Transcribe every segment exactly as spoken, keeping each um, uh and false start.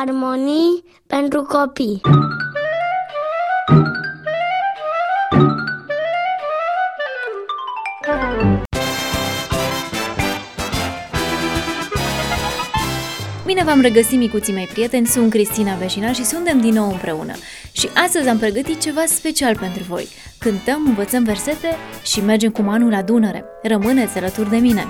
armonii pentru copii. Bine v-am regăsit, micuții mei prieteni, sunt Cristina Veșina și suntem din nou împreună. Și astăzi am pregătit ceva special pentru voi. Cântăm, învățăm versete și mergem cu Manu la Dunăre. Rămâneți alături de mine!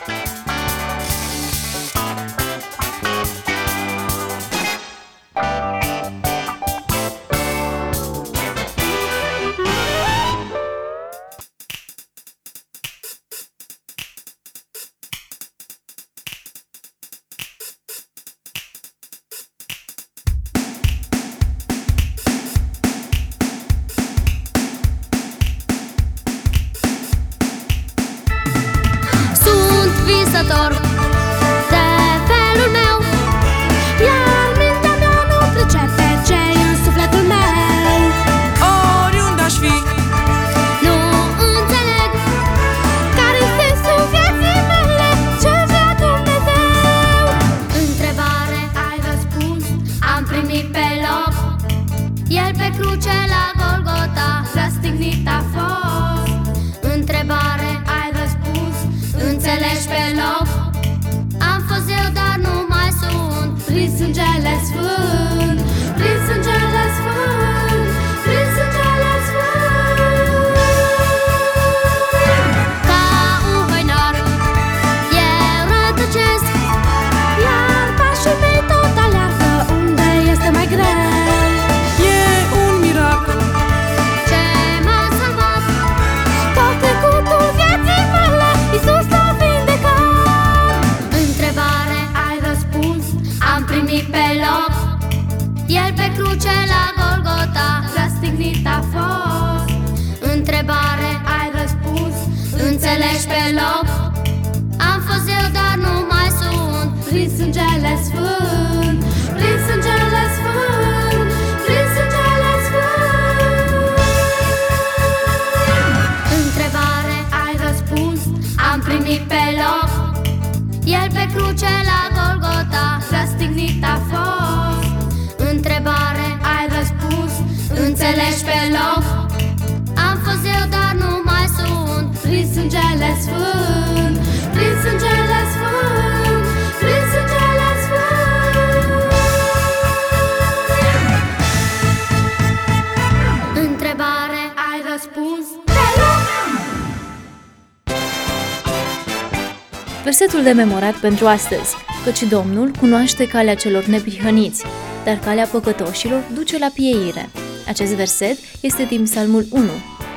De felul meu, iar mintea mea nu pricepe ce-i în sufletul meu. Oriunde aș fi, nu înțeleg care-i sensul vieții mele, ce vrea Dumnezeu. Întrebare, ai răspuns, am primit pe loc. El pe cruce la Golgota, răstignit a fost. Întrebare, ai răspuns, înțelegi pe loc. Am fost eu, dar nu mai sunt. Prin sângele sfânt, prin sângele sfânt, prin sângele sfânt. Ca un hoinar eu rătăcesc, iar pașii mei tot aleargă unde este mai greu. e un miracol Ce m-a salvat, tot trecutul vieții mele, Iisus l-a vindecat. Întrebare, ai răspuns, am primit pe loc. El pe cruce la Golgota, răstignit a fost. Întrebare, ai răspuns, înțelegi pe loc. Am fost eu, dar nu mai sunt. Prin sângele sfânt, prin sângele sfânt, prin sângele sfânt. Întrebare, ai răspuns, am primit pe loc. El pe cruce la Golgota, răstignit a fost. Întrebare, ai răspuns, înțelegi pe loc. Am fost eu, dar nu mai sunt. Prin sângele sfânt, prin sângele sfânt, prin sângele sfânt. Întrebare, ai răspuns pe loc. Versetul de memorat pentru astăzi, căci Domnul cunoaște calea celor neprihăniți, dar calea păcătoșilor duce la pieire. Acest verset este din Psalmul unu.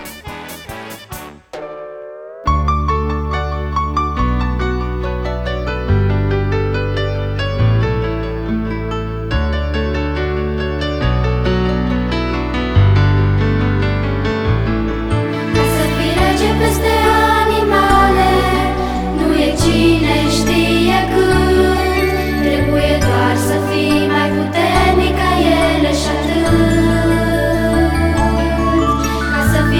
Să fii rege peste animale, nu e cine știe când. Trebuie doar să fii mai puternic ca ele și atât. Ca să fii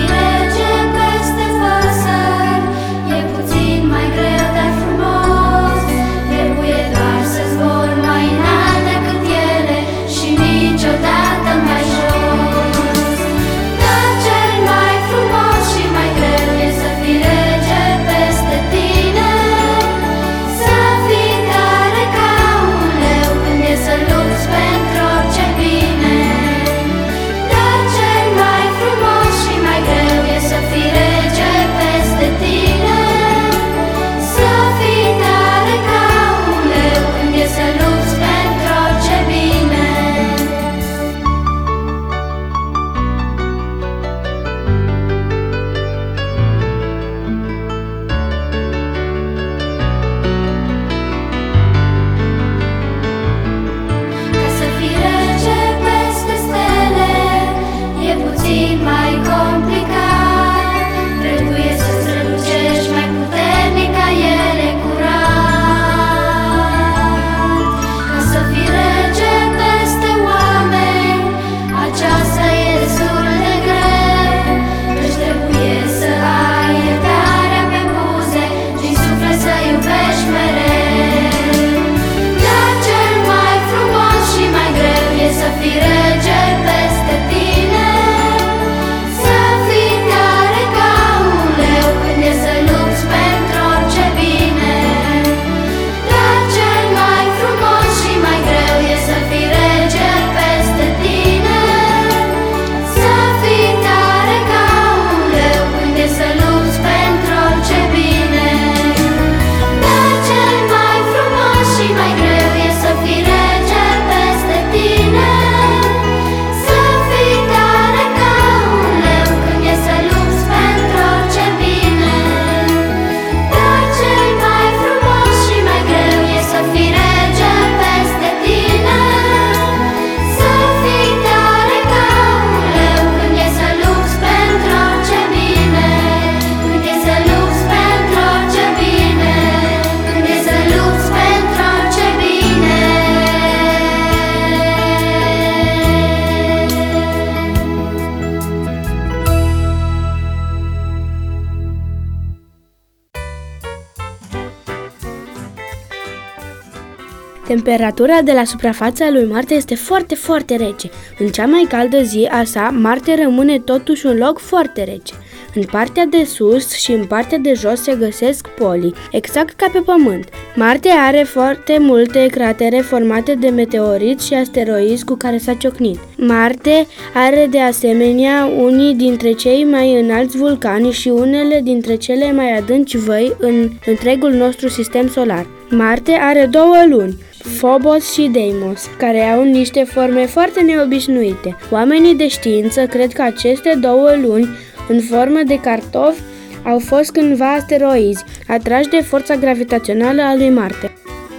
Temperatura de la suprafața lui Marte este foarte, foarte rece. În cea mai caldă zi a sa, Marte rămâne totuși un loc foarte rece. În partea de sus și în partea de jos se găsesc polii, exact ca pe Pământ. Marte are foarte multe cratere formate de meteoriți și asteroizi cu care s-a ciocnit. Marte are de asemenea unii dintre cei mai înalți vulcani și unele dintre cele mai adânci văi în întregul nostru sistem solar. Marte are două luni, Phobos și Deimos, care au niște forme foarte neobișnuite. Oamenii de știință cred că aceste două luni, în formă de cartofi, au fost cândva asteroizi, atrași de forța gravitațională a lui Marte.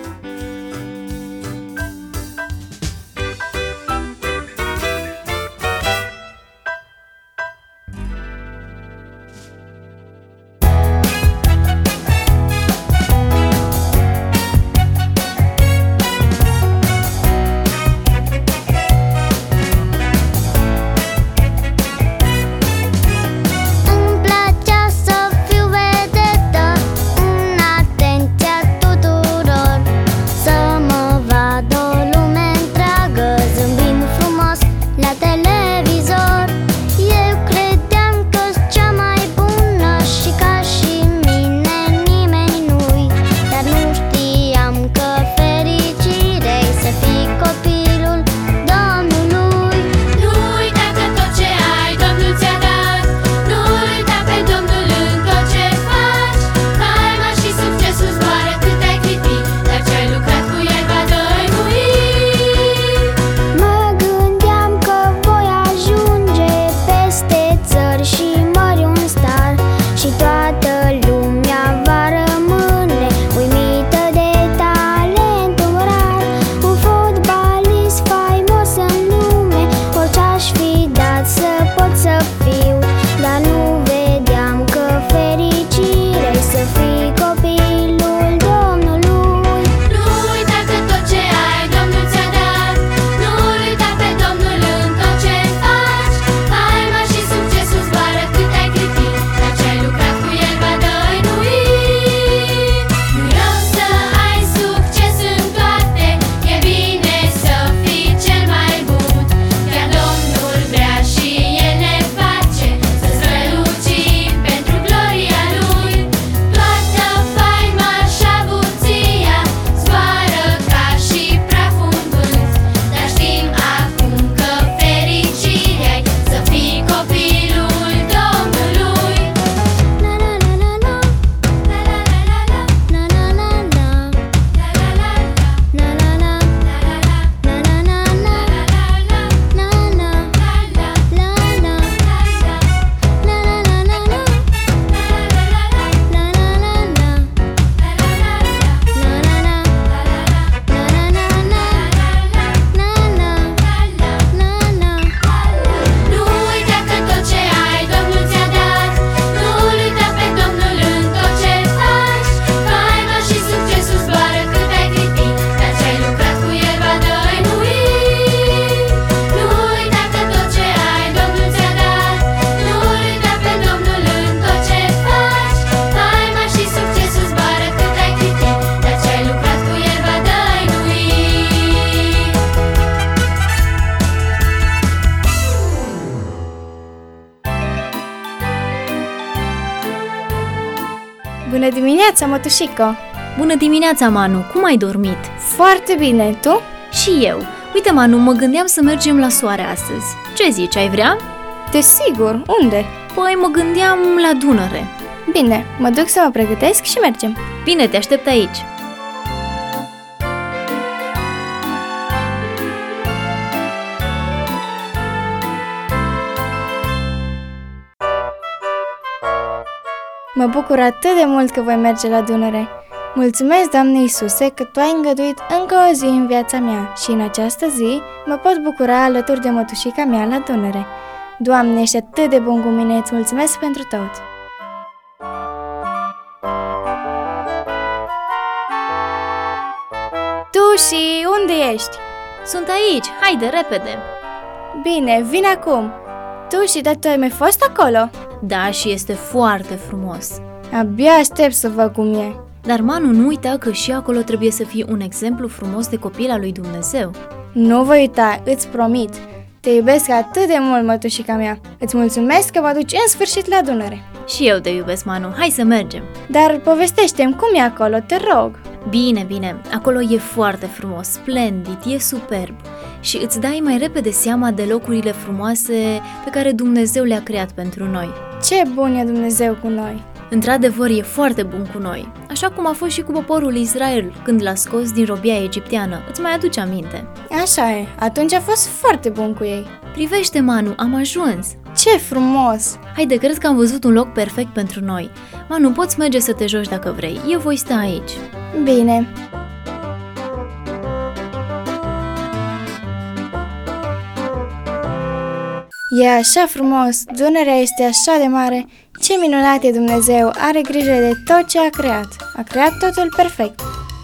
Bună dimineața, mătușică! Bună dimineața, Manu! Cum ai dormit? Foarte bine, tu? Și eu. Uite, Manu, mă gândeam să mergem la soare astăzi. Ce zici, ai vrea? Desigur, unde? Păi mă gândeam la Dunăre. Bine, mă duc să mă pregătesc și mergem. Bine, te aștept aici. Mă bucur atât de mult că voi merge la Dunăre. Mulțumesc, Doamne Iisuse, că Tu ai îngăduit încă o zi în viața mea și în această zi mă pot bucura alături de mătușica mea la Dunăre. Doamne, ești atât de bun cu mine, îți mulțumesc pentru tot! Tuși, unde ești? Sunt aici, haide, repede! Bine, vin acum! Tuși, dar tu ai mai fost acolo? Da, și este foarte frumos. Abia aștept să văd cum e. Dar Manu nu uita că și acolo trebuie să fii un exemplu frumos de copil al lui Dumnezeu. Nu voi uita, îți promit. Te iubesc atât de mult, mătușica mea. Îți mulțumesc că mă duci în sfârșit la Dunăre. Și eu te iubesc, Manu, hai să mergem. Dar povestește-mi cum e acolo, te rog. Bine, bine, acolo e foarte frumos, splendid, e superb. Și îți dai mai repede seama de locurile frumoase pe care Dumnezeu le-a creat pentru noi. Ce bun e Dumnezeu cu noi! Într-adevăr, e foarte bun cu noi, așa cum a fost și cu poporul Israel când l-a scos din robia egipteană. Îți mai aduce aminte? Așa e, atunci a fost foarte bun cu ei. Privește, Manu, am ajuns! Ce frumos! Haide, cred că am văzut un loc perfect pentru noi. Manu, poți merge să te joci dacă vrei, eu voi sta aici. Bine. E așa frumos, Dunărea este așa de mare. Ce minunat e Dumnezeu, are grijă de tot ce a creat. A creat totul perfect.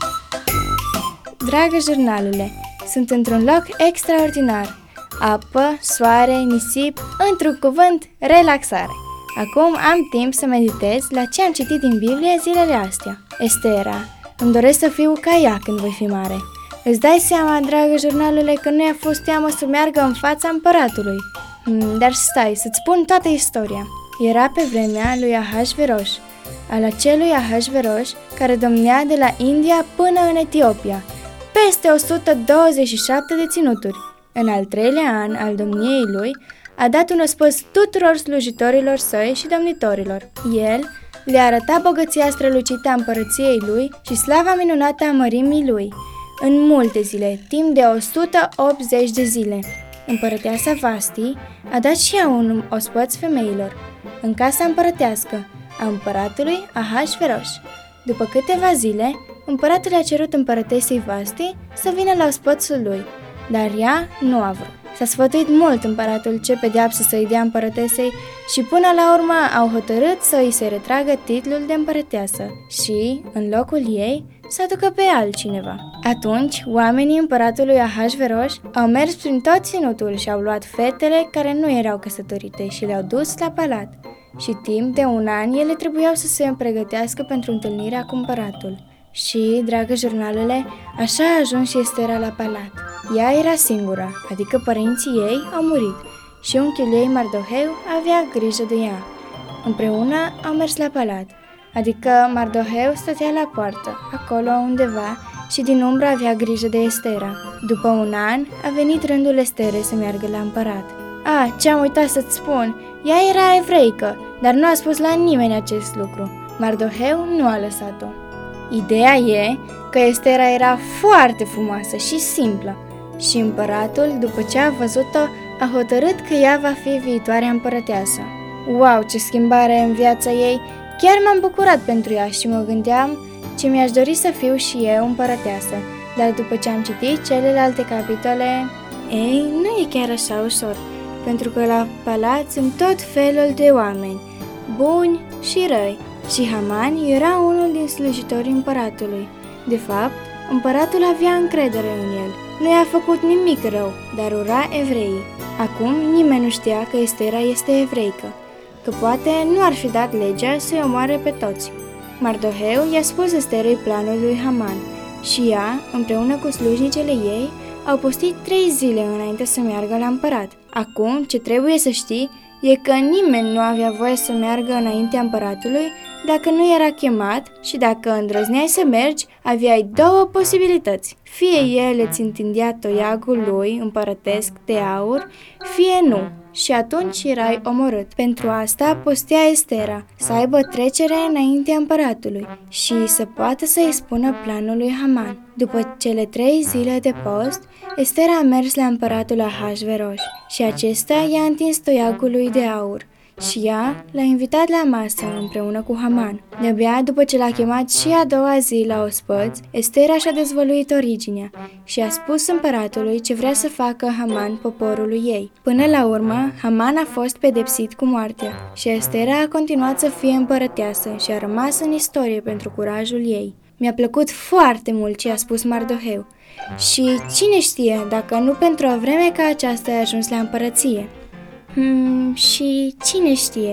Dragă jurnalule, sunt într-un loc extraordinar. Apă, soare, nisip, într-un cuvânt, relaxare. Acum am timp să meditez la ce am citit din Biblie zilele astea. Estera, îmi doresc să fiu ca ea când voi fi mare. Îți dai seama, dragă jurnalule, că nu i-a fost teamă să meargă în fața împăratului. Hmm, dar stai, să-ți spun toată istoria. Era pe vremea lui Ahasveros, al acelui Ahasveros care domnea de la India până în Etiopia, peste o sută douăzeci și șapte de ținuturi. În al treilea an al domniei lui, a dat un ospăț tuturor slujitorilor săi și domnitorilor. El le arăta bogăția strălucită a împărăției lui și slava minunată a mărimii lui, în multe zile, timp de o sută optzeci de zile. Împărăteasa Vasti a dat și ea un ospăț femeilor, în casa împărătească a împăratului Ahasveros. După câteva zile, împăratul a cerut împărătesei Vasti să vină la ospățul lui, dar ea nu a vrut. S-a sfătuit mult împăratul ce pedeapsă să îi dea împărătesei și până la urmă au hotărât să îi se retragă titlul de împărăteasă și, în locul ei, să aducă pe altcineva. Atunci, oamenii împăratului Ahasveros au mers prin tot ținutul și au luat fetele care nu erau căsătorite și le-au dus la palat. Și timp de un an ele trebuiau să se pregătească pentru întâlnirea cu împăratul. Și, dragă jurnalele, așa a ajuns și Estera la palat. Ea era singură, adică părinții ei au murit și unchiul ei Mardoheu avea grijă de ea. Împreună au mers la palat, adică Mardoheu stătea la poartă, acolo undeva, și din umbră avea grijă de Estera. După un an a venit rândul Esterei să meargă la împărat. Ah, ce-am uitat să-ți spun, ea era evreică, dar nu a spus la nimeni acest lucru. Mardoheu nu a lăsat-o. Ideea e că Estera era foarte frumoasă și simplă și împăratul, după ce a văzut-o, a hotărât că ea va fi viitoarea împărăteasă. Wow, ce schimbare în viața ei! Chiar m-am bucurat pentru ea și mă gândeam ce mi-aș dori să fiu și eu împărăteasă, dar după ce am citit celelalte capitole, ei, nu e chiar așa ușor, pentru că la palat sunt tot felul de oameni, buni și răi. Și Haman era unul din slujitorii împăratului. De fapt, împăratul avea încredere în el. Nu i-a făcut nimic rău, dar ura evreii. Acum nimeni nu știa că Estera este evreică, că poate nu ar fi dat legea să-i omoare pe toți. Mardoheu i-a spus Esterei planul lui Haman și ea, împreună cu slujnicele ei, au postit trei zile înainte să meargă la împărat. Acum, ce trebuie să știi e că nimeni nu avea voie să meargă înaintea împăratului dacă nu era chemat și dacă îndrăzneai să mergi, aveai două posibilități. Fie el îți întindea toiagul lui împărătesc de aur, fie nu, și atunci erai omorât. Pentru asta postea Estera, să aibă trecere înaintea împăratului și să poată să-i spună planul lui Haman. După cele trei zile de post, Estera a mers la împăratul Ahasveros și acesta i-a întins toiagul lui de aur. Și ea l-a invitat la masă împreună cu Haman. De-abia după ce l-a chemat și a doua zi la ospăț, Estera și-a dezvăluit originea și a spus împăratului ce vrea să facă Haman poporului ei. Până la urmă, Haman a fost pedepsit cu moartea și Estera a continuat să fie împărăteasă și a rămas în istorie pentru curajul ei. Mi-a plăcut foarte mult ce a spus Mardoheu și cine știe dacă nu pentru o vreme ca aceasta ai ajuns la împărăție. Hmm, și cine știe,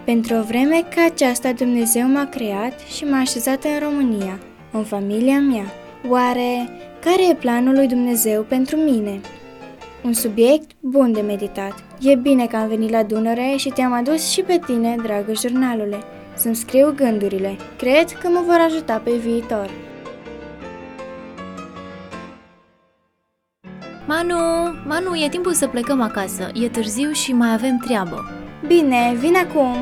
Pentru o vreme ca aceasta Dumnezeu m-a creat și m-a așezat în România, în familia mea. Oare care e planul lui Dumnezeu pentru mine? Un subiect bun de meditat. E bine că am venit la Dunăre și te-am adus și pe tine, dragă jurnalule, să-mi scriu gândurile. Cred că mă vor ajuta pe viitor. Manu, Manu, e timpul să plecăm acasă. E târziu și mai avem treabă. Bine, vin acum!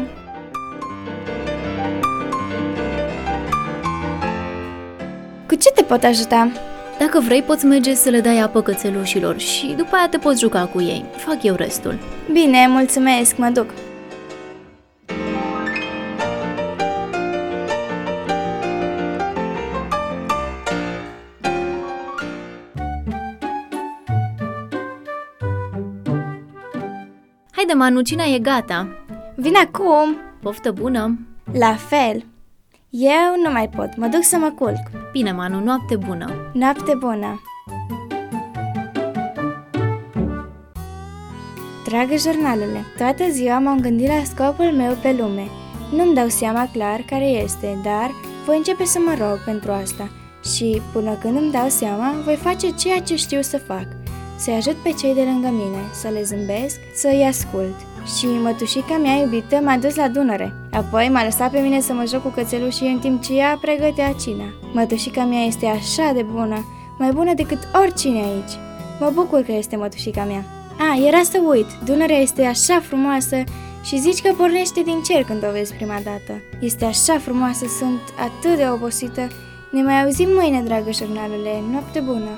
Cu ce te pot ajuta? Dacă vrei, poți merge să le dai apă cățelușilor și după aia te poți juca cu ei. Fac eu restul. Bine, mulțumesc, mă duc. Haide, Manu, cina e gata. Vin acum! Poftă bună! La fel! Eu nu mai pot, mă duc să mă culc. Bine, Manu, noapte bună! Noapte bună! Dragă jurnalule, toată ziua m-am gândit la scopul meu pe lume. Nu-mi dau seama clar care este, dar voi începe să mă rog pentru asta și, până când îmi dau seama, voi face ceea ce știu să fac. Să-i ajut pe cei de lângă mine, să le zâmbesc, să-i ascult. Și mătușica mea iubită m-a dus la Dunăre. Apoi m-a lăsat pe mine să mă joc cu cățelușii în timp ce ea pregătea cina. Mătușica mea este așa de bună, mai bună decât oricine aici. Mă bucur că este mătușica mea. A, era să uit, Dunărea este așa frumoasă și zici că pornește din cer când o vezi prima dată. Este așa frumoasă, sunt atât de obosită. Ne mai auzim mâine, dragă jurnalule, noapte bună!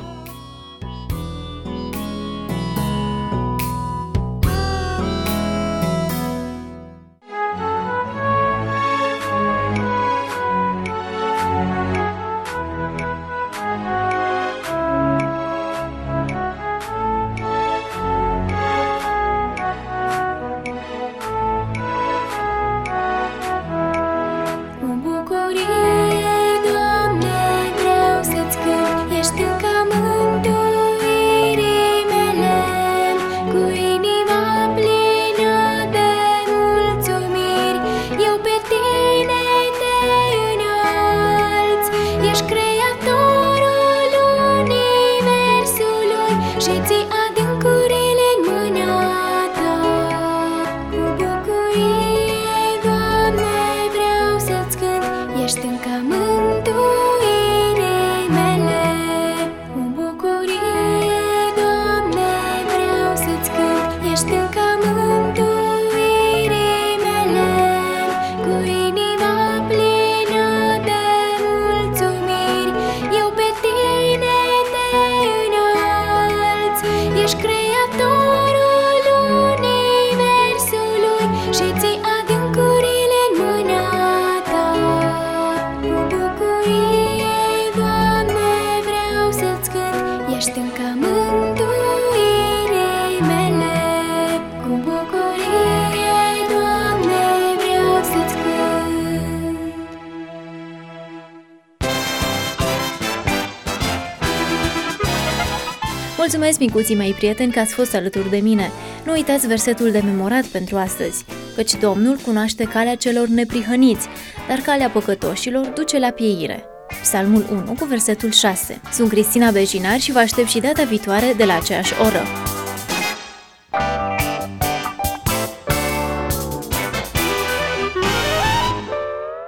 Mulțumesc, micuții mei prieteni, că ați fost alături de mine. Nu uitați versetul de memorat pentru astăzi, căci Domnul cunoaște calea celor neprihăniți, dar calea păcătoșilor duce la pieire. Psalmul unu cu versetul șase. Sunt Cristina Bejinar și vă aștept și data viitoare de la aceeași oră.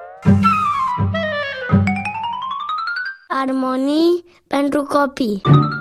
Armonii pentru copii.